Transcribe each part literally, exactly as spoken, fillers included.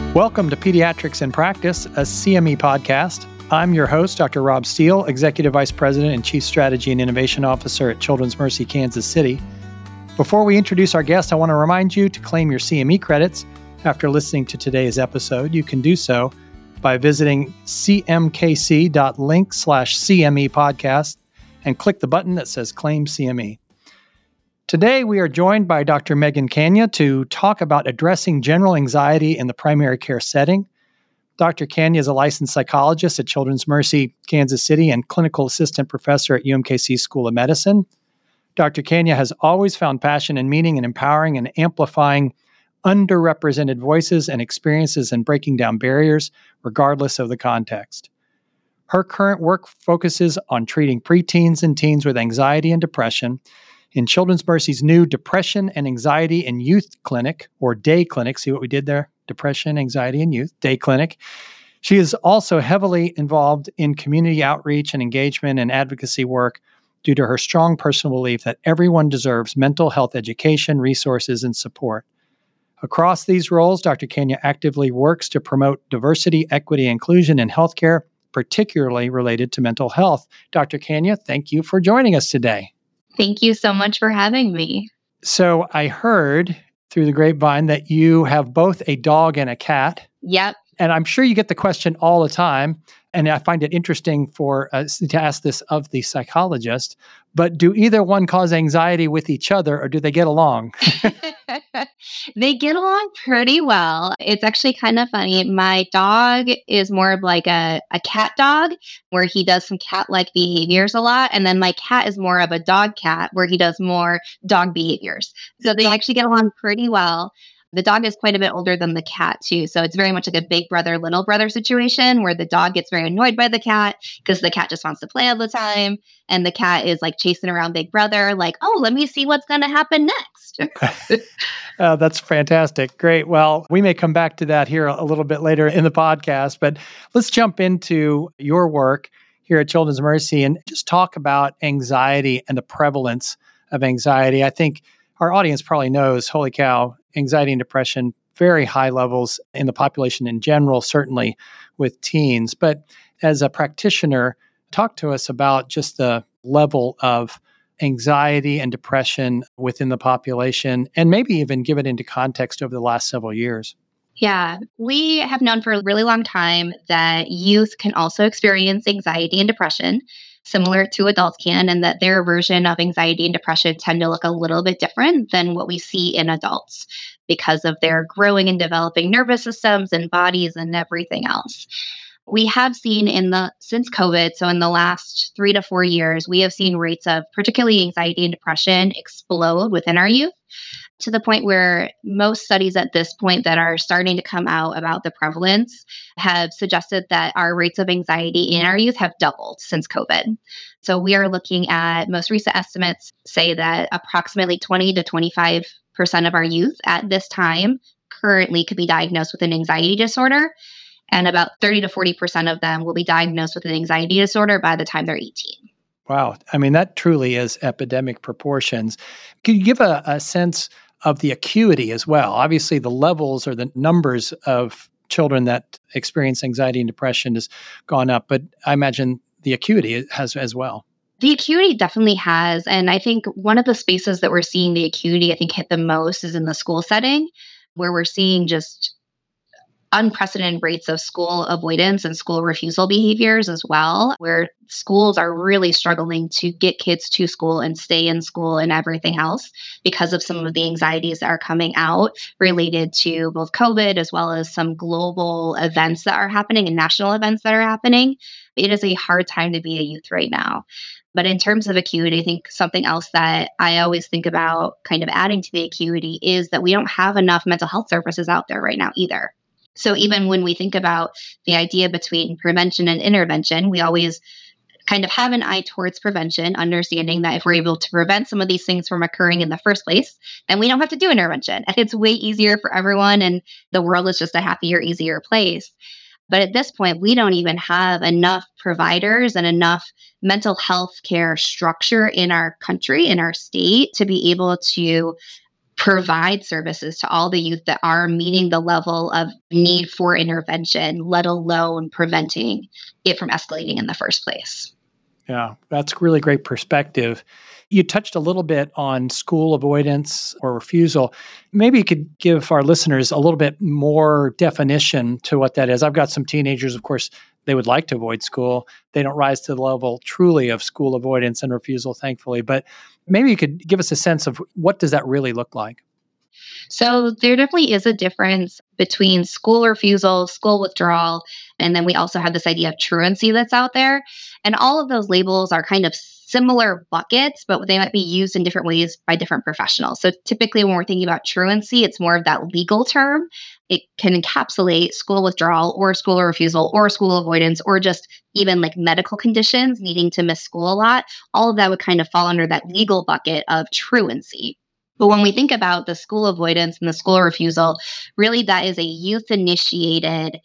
Welcome to Pediatrics in Practice, a C M E podcast. I'm your host, Doctor Rob Steele, Executive Vice President and Chief Strategy and Innovation Officer at Children's Mercy Kansas City. Before we introduce our guest, I want to remind you to claim your C M E credits after listening to today's episode. You can do so by visiting cmkc.link slash CME podcast and click the button that says Claim C M E. Today, we are joined by Doctor Megan Kania to talk about addressing general anxiety in the primary care setting. Doctor Kania is a licensed psychologist at Children's Mercy Kansas City and clinical assistant professor at U M K C School of Medicine. Doctor Kania has always found passion and meaning in empowering and amplifying underrepresented voices and experiences and breaking down barriers, regardless of the context. Her current work focuses on treating preteens and teens with anxiety and depression in Children's Mercy's new Depression and Anxiety in Youth Clinic, or Day Clinic. See what we did there? Depression, Anxiety in Youth, Day Clinic. She is also heavily involved in community outreach and engagement and advocacy work due to her strong personal belief that everyone deserves mental health education, resources, and support. Across these roles, Doctor Kania actively works to promote diversity, equity, and inclusion in healthcare, particularly related to mental health. Doctor Kania, thank you for joining us today. Thank you so much for having me. So I heard through the grapevine that you have both a dog and a cat. Yep. And I'm sure you get the question all the time. And I find it interesting for us to ask this of the psychologist, but do either one cause anxiety with each other or do they get along? They get along pretty well. It's actually kind of funny. My dog is more of like a, a cat dog where he does some cat-like behaviors a lot. And then my cat is more of a dog cat where he does more dog behaviors. So they actually get along pretty well. The dog is quite a bit older than the cat, too. So it's very much like a big brother, little brother situation where the dog gets very annoyed by the cat because the cat just wants to play all the time. And the cat is like chasing around big brother, like, oh, let me see what's going to happen next. uh, that's fantastic. Great. Well, we may come back to that here a little bit later in the podcast, but let's jump into your work here at Children's Mercy and just talk about anxiety and the prevalence of anxiety. I think our audience probably knows, holy cow, anxiety and depression, very high levels in the population in general, certainly with teens. But as a practitioner, talk to us about just the level of anxiety and depression within the population, and maybe even give it into context over the last several years. Yeah, we have known for a really long time that youth can also experience anxiety and depression, similar to adults can, and that their version of anxiety and depression tend to look a little bit different than what we see in adults because of their growing and developing nervous systems and bodies and everything else. We have seen in the, since COVID, so in the last three to four years, we have seen rates of particularly anxiety and depression explode within our youth, to the point where most studies at this point that are starting to come out about the prevalence have suggested that our rates of anxiety in our youth have doubled since COVID. So we are looking at most recent estimates say that approximately twenty to twenty-five percent of our youth at this time currently could be diagnosed with an anxiety disorder, and about thirty to forty percent of them will be diagnosed with an anxiety disorder by the time they're eighteen. Wow. I mean, that truly is epidemic proportions. Could you give a, a sense of the acuity as well? Obviously, the levels or the numbers of children that experience anxiety and depression has gone up, but I imagine the acuity has as well. The acuity definitely has. And I think one of the spaces that we're seeing the acuity, I think, hit the most is in the school setting, where we're seeing just unprecedented rates of school avoidance and school refusal behaviors as well, where schools are really struggling to get kids to school and stay in school and everything else because of some of the anxieties that are coming out related to both COVID as well as some global events that are happening and national events that are happening. It is a hard time to be a youth right now. But in terms of acuity, I think something else that I always think about kind of adding to the acuity is that we don't have enough mental health services out there right now either. So even when we think about the idea between prevention and intervention, we always kind of have an eye towards prevention, understanding that if we're able to prevent some of these things from occurring in the first place, then we don't have to do intervention. It's way easier for everyone, and the world is just a happier, easier place. But at this point, we don't even have enough providers and enough mental health care structure in our country, in our state, to be able to provide services to all the youth that are meeting the level of need for intervention, let alone preventing it from escalating in the first place. Yeah, that's really great perspective. You touched a little bit on school avoidance or refusal. Maybe you could give our listeners a little bit more definition to what that is. I've got some teenagers, of course, they would like to avoid school. They don't rise to the level truly of school avoidance and refusal, thankfully. But maybe you could give us a sense of what does that really look like? So there definitely is a difference between school refusal, school withdrawal, and then we also have this idea of truancy that's out there. And all of those labels are kind of similar buckets, but they might be used in different ways by different professionals. So typically when we're thinking about truancy, it's more of that legal term. It can encapsulate school withdrawal or school refusal or school avoidance or just even like medical conditions needing to miss school a lot. All of that would kind of fall under that legal bucket of truancy. But when we think about the school avoidance and the school refusal, really that is a youth initiated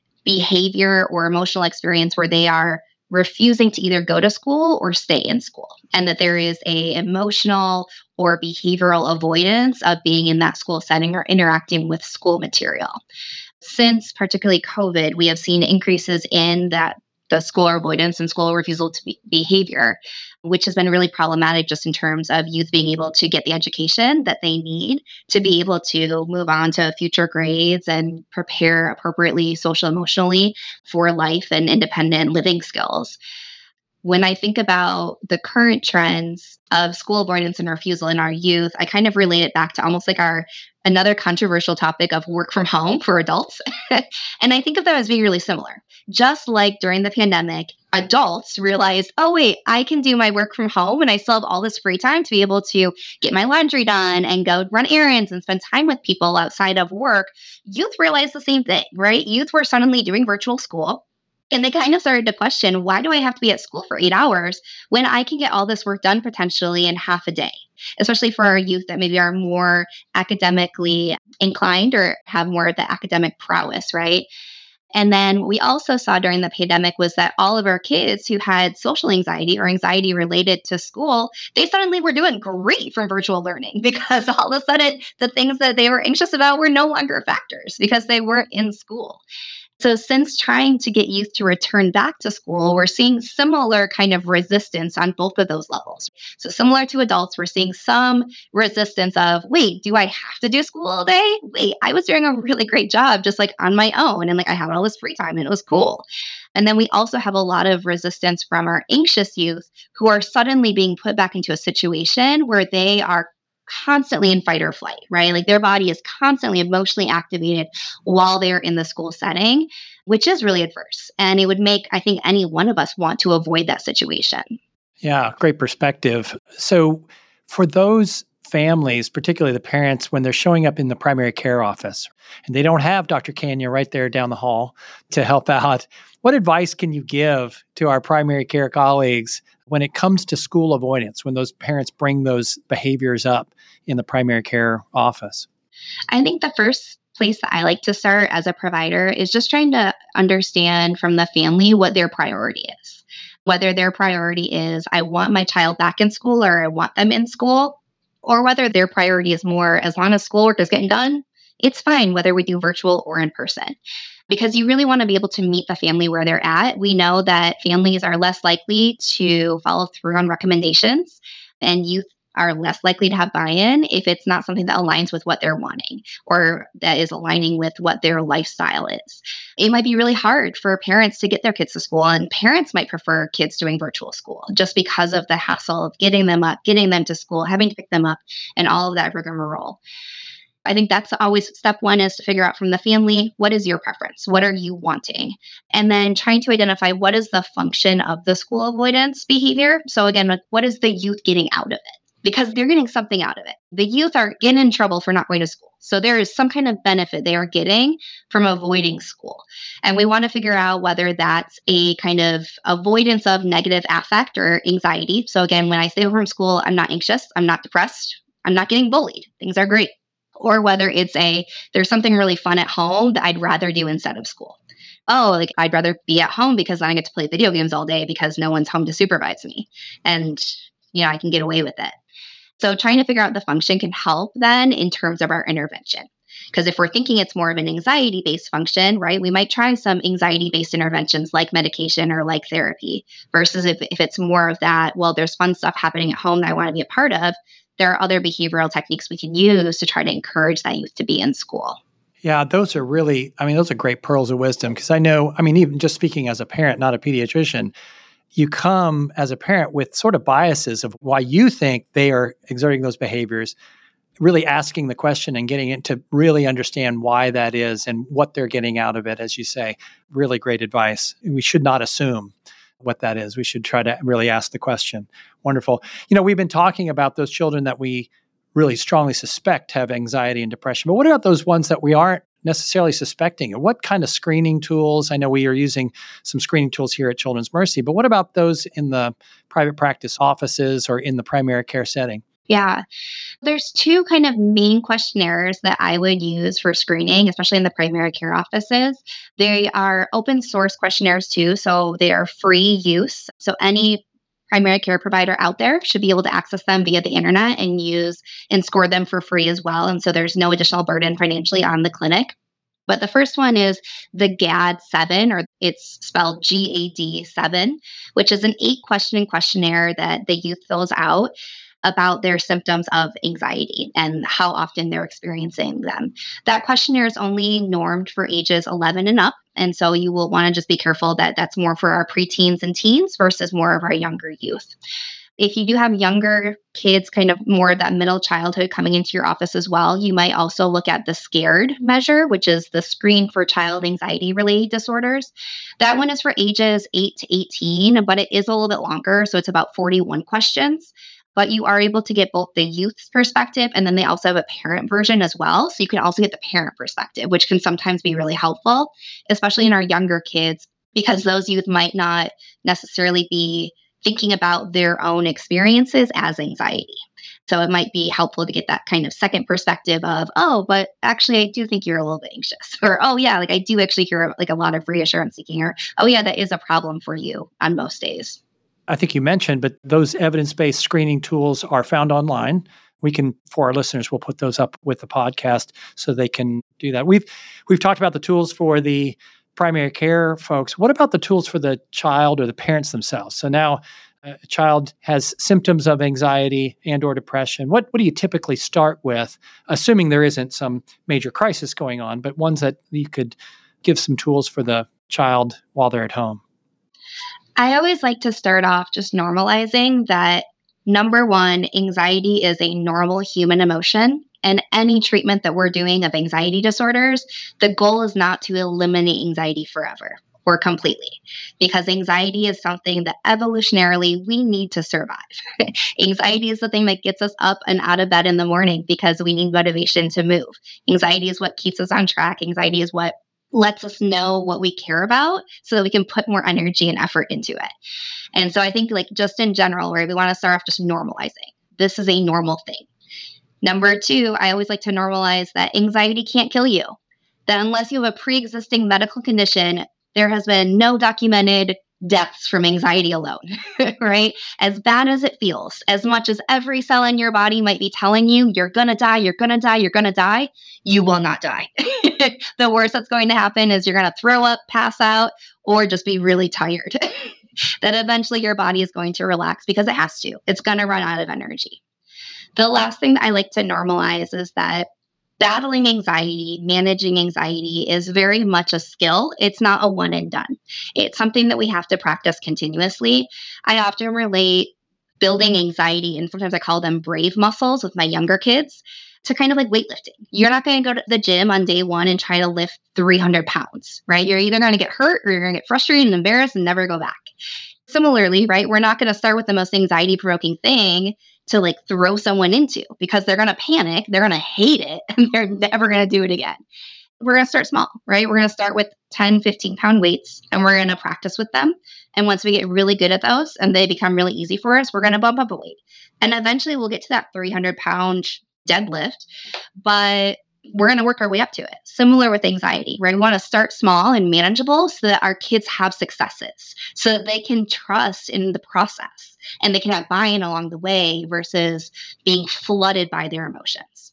behavior or emotional experience where they are refusing to either go to school or stay in school, and that there is a emotional or behavioral avoidance of being in that school setting or interacting with school material. Since particularly COVID, we have seen increases in that the school avoidance and school refusal to be behavior, which has been really problematic just in terms of youth being able to get the education that they need to be able to move on to future grades and prepare appropriately social emotionally for life and independent living skills. When I think about the current trends of school avoidance and refusal in our youth, I kind of relate it back to almost like our another controversial topic of work from home for adults. And I think of them as being really similar. Just like during the pandemic, adults realized, oh, wait, I can do my work from home and I still have all this free time to be able to get my laundry done and go run errands and spend time with people outside of work. Youth realized the same thing, right? Youth were suddenly doing virtual school. And they kind of started to question, why do I have to be at school for eight hours when I can get all this work done potentially in half a day? Especially for our youth that maybe are more academically inclined or have more of the academic prowess, right? And then we also saw during the pandemic was that all of our kids who had social anxiety or anxiety related to school, they suddenly were doing great from virtual learning because all of a sudden the things that they were anxious about were no longer factors because they weren't in school. So since trying to get youth to return back to school, we're seeing similar kind of resistance on both of those levels. So similar to adults, we're seeing some resistance of, wait, do I have to do school all day? Wait, I was doing a really great job just like on my own. And like I had all this free time and it was cool. And then we also have a lot of resistance from our anxious youth who are suddenly being put back into a situation where they are constantly in fight or flight, right? Like their body is constantly emotionally activated while they're in the school setting, which is really adverse. And it would make, I think, any one of us want to avoid that situation. Yeah, great perspective. So for those families, particularly the parents, when they're showing up in the primary care office and they don't have Doctor Kania right there down the hall to help out, what advice can you give to our primary care colleagues when it comes to school avoidance, when those parents bring those behaviors up in the primary care office? I think the first place that I like to start as a provider is just trying to understand from the family what their priority is. Whether their priority is, I want my child back in school or I want them in school, or whether their priority is more, as long as schoolwork is getting done, it's fine whether we do virtual or in person. Because you really want to be able to meet the family where they're at. We know that families are less likely to follow through on recommendations, and youth are less likely to have buy-in if it's not something that aligns with what they're wanting or that is aligning with what their lifestyle is. It might be really hard for parents to get their kids to school, and parents might prefer kids doing virtual school just because of the hassle of getting them up, getting them to school, having to pick them up, and all of that rigmarole. I think that's always step one is to figure out from the family, what is your preference? What are you wanting? And then trying to identify what is the function of the school avoidance behavior. So again, like what is the youth getting out of it? Because they're getting something out of it. The youth are getting in trouble for not going to school. So there is some kind of benefit they are getting from avoiding school. And we want to figure out whether that's a kind of avoidance of negative affect or anxiety. So again, when I stay home from school, I'm not anxious, I'm not depressed, I'm not getting bullied. Things are great. Or whether it's a, there's something really fun at home that I'd rather do instead of school. Oh, like I'd rather be at home because then I get to play video games all day because no one's home to supervise me. And, you know, I can get away with it. So trying to figure out the function can help then in terms of our intervention. Because if we're thinking it's more of an anxiety based function, right, we might try some anxiety based interventions like medication or like therapy, versus if, if it's more of that, well, there's fun stuff happening at home that I want to be a part of. There are other behavioral techniques we can use to try to encourage that youth to be in school. Yeah, those are really, I mean, those are great pearls of wisdom because I know, I mean, even just speaking as a parent, not a pediatrician, you come as a parent with sort of biases of why you think they are exerting those behaviors, really asking the question and getting it to really understand why that is and what they're getting out of it, as you say. Really great advice. We should not assume what that is. We should try to really ask the question. Wonderful. You know, we've been talking about those children that we really strongly suspect have anxiety and depression. But what about those ones that we aren't necessarily suspecting? And what kind of screening tools? I know we are using some screening tools here at Children's Mercy, but what about those in the private practice offices or in the primary care setting? Yeah, there's two kind of main questionnaires that I would use for screening, especially in the primary care offices. They are open source questionnaires too, so they are free use. So any primary care provider out there should be able to access them via the internet and use and score them for free as well. And so there's no additional burden financially on the clinic. But the first one is the G A D seven, or it's spelled G A D seven, which is an eight question questionnaire that the youth fills out about their symptoms of anxiety and how often they're experiencing them. That questionnaire is only normed for ages eleven and up. And so you will want to just be careful that that's more for our preteens and teens versus more of our younger youth. If you do have younger kids, kind of more of that middle childhood coming into your office as well, you might also look at the SCARED measure, which is the Screen for Child Anxiety Related Disorders. That one is for ages eight to eighteen, but it is a little bit longer. So it's about forty-one questions. But you are able to get both the youth's perspective and then they also have a parent version as well. So you can also get the parent perspective, which can sometimes be really helpful, especially in our younger kids, because those youth might not necessarily be thinking about their own experiences as anxiety. So it might be helpful to get that kind of second perspective of, oh, but actually I do think you're a little bit anxious. Or, oh yeah, like I do actually hear like a lot of reassurance seeking. Or, oh yeah, that is a problem for you on most days. I think you mentioned, but those evidence-based screening tools are found online. We can, for our listeners, we'll put those up with the podcast so they can do that. We've we've talked about the tools for the primary care folks. What about the tools for the child or the parents themselves? So now a child has symptoms of anxiety and or depression. What what do you typically start with, assuming there isn't some major crisis going on, but ones that you could give some tools for the child while they're at home? I always like to start off just normalizing that, number one, anxiety is a normal human emotion. And any treatment that we're doing of anxiety disorders, the goal is not to eliminate anxiety forever or completely, because anxiety is something that evolutionarily we need to survive. Anxiety is the thing that gets us up and out of bed in the morning because we need motivation to move. Anxiety is what keeps us on track. Anxiety is what lets us know what we care about so that we can put more energy and effort into it. And so I think like just in general, right, we want to start off just normalizing. This is a normal thing. Number two, I always like to normalize that anxiety can't kill you. That unless you have a pre-existing medical condition, there has been no documented deaths from anxiety alone, right? As bad as it feels, as much as every cell in your body might be telling you, you're going to die, you're going to die, you're going to die, you will not die. The worst that's going to happen is you're going to throw up, pass out, or just be really tired. That eventually your body is going to relax because it has to. It's going to run out of energy. The last thing that I like to normalize is that battling anxiety, managing anxiety is very much a skill. It's not a one and done. It's something that we have to practice continuously. I often relate building anxiety, and sometimes I call them brave muscles with my younger kids, to kind of like weightlifting. You're not going to go to the gym on day one and try to lift three hundred pounds, right? You're either going to get hurt or you're going to get frustrated and embarrassed and never go back. Similarly, right, we're not going to start with the most anxiety provoking thing to like throw someone into, because they're going to panic, they're going to hate it, and they're never going to do it again. We're going to start small, right? We're going to start with ten, fifteen pound weights, and we're going to practice with them. And once we get really good at those and they become really easy for us, we're going to bump up a weight. And eventually we'll get to that three hundred pound deadlift. But we're going to work our way up to it. Similar with anxiety, right? We want to start small and manageable so that our kids have successes, so that they can trust in the process and they can have buy-in along the way versus being flooded by their emotions.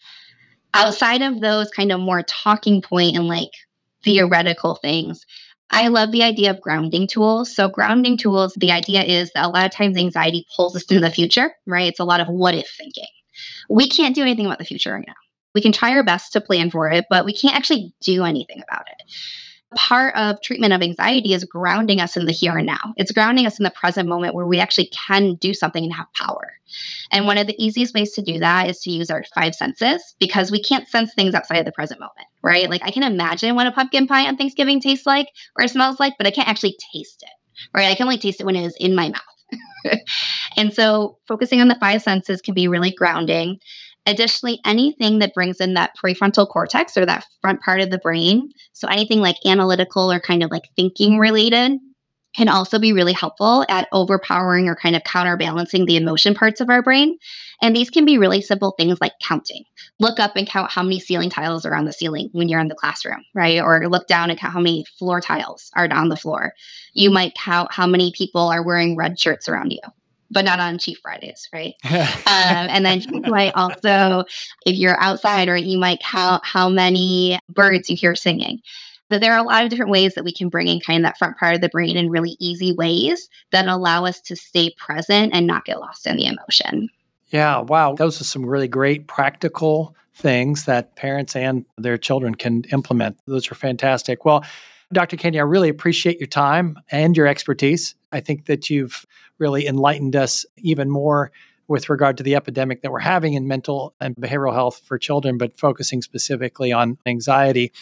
Outside of those kind of more talking point and like theoretical things, I love the idea of grounding tools. So grounding tools, the idea is that a lot of times anxiety pulls us into the future, right? It's a lot of what if thinking. We can't do anything about the future right now. We can try our best to plan for it, but we can't actually do anything about it. Part of treatment of anxiety is grounding us in the here and now. It's grounding us in the present moment where we actually can do something and have power. And one of the easiest ways to do that is to use our five senses, because we can't sense things outside of the present moment, right? Like I can imagine what a pumpkin pie on Thanksgiving tastes like or smells like, but I can't actually taste it, right? I can only taste it when it is in my mouth. And so focusing on the five senses can be really grounding. Additionally, anything that brings in that prefrontal cortex or that front part of the brain, so anything like analytical or kind of like thinking related, can also be really helpful at overpowering or kind of counterbalancing the emotion parts of our brain. And these can be really simple things like counting. Look up and count how many ceiling tiles are on the ceiling when you're in the classroom, right? Or look down and count how many floor tiles are on the floor. You might count how many people are wearing red shirts around you, but not on Chief Fridays, right? um, and then you might also, if you're outside, or you might count how many birds you hear singing. But there are a lot of different ways that we can bring in kind of that front part of the brain in really easy ways that allow us to stay present and not get lost in the emotion. Yeah, wow. Those are some really great practical things that parents and their children can implement. Those are fantastic. Well, Doctor Kenya, I really appreciate your time and your expertise. I think that you've really enlightened us even more with regard to the epidemic that we're having in mental and behavioral health for children, but focusing specifically on anxiety.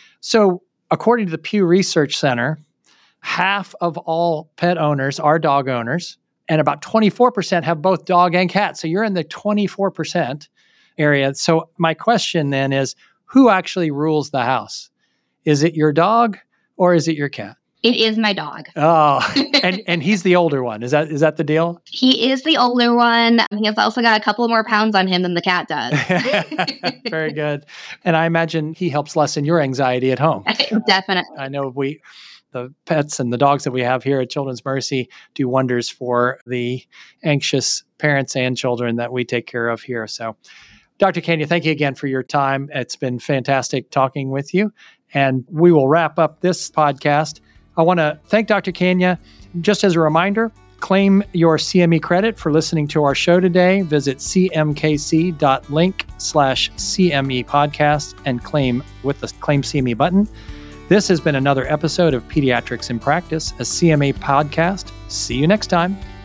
So, according to the Pew Research Center, half of all pet owners are dog owners, and about twenty-four percent have both dog and cat. So you're in the twenty-four percent area. So my question then is, who actually rules the house? Is it your dog or is it your cat? It is my dog. Oh, and, and he's the older one. Is that is that the deal? He is the older one. He has also got a couple more pounds on him than the cat does. Very good. And I imagine he helps lessen your anxiety at home. Definitely. I know we, the pets and the dogs that we have here at Children's Mercy do wonders for the anxious parents and children that we take care of here. So, Doctor Kenya, thank you again for your time. It's been fantastic talking with you. And we will wrap up this podcast. I want to thank Doctor Kenya. Just as a reminder, claim your C M E credit for listening to our show today. Visit cmkc.link slash CME podcast and claim with the Claim C M E button. This has been another episode of Pediatrics in Practice, a C M E podcast. See you next time.